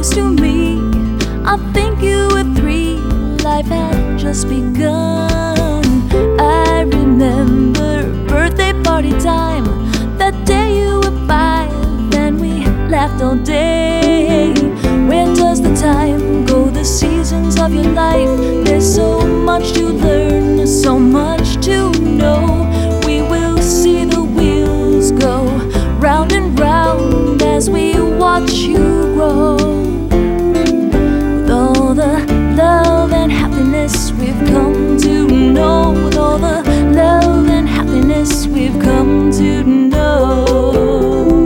close to me. I think you were 3, life had just begun. I remember birthday party time. That day you were 5 and we laughed all day. Where does the time go, the seasons of your life? There's so much to learn, so much to know. We will see the wheels go round and round as we watch you grow. With all the love and happiness we've come to know, with all the love and happiness we've come to know.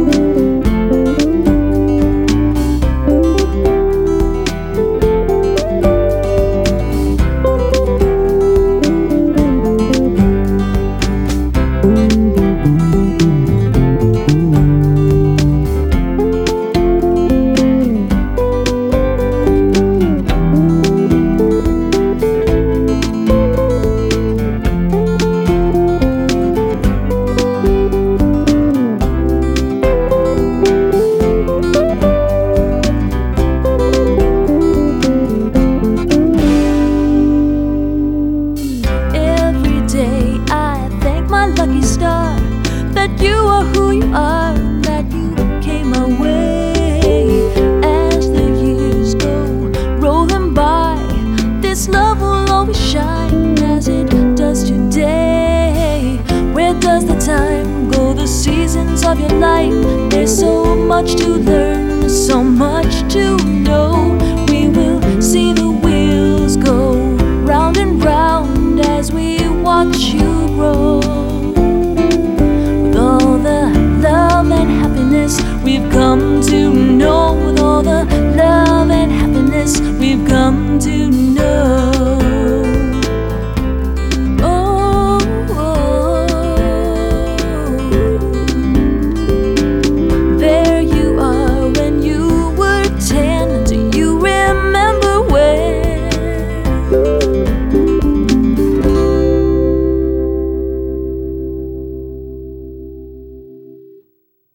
Lucky star, that you are who you are, that you came my way. As the years go rolling by, this love will always shine as it does today. Where does the time go, the seasons of your life? There's so much to learn, so much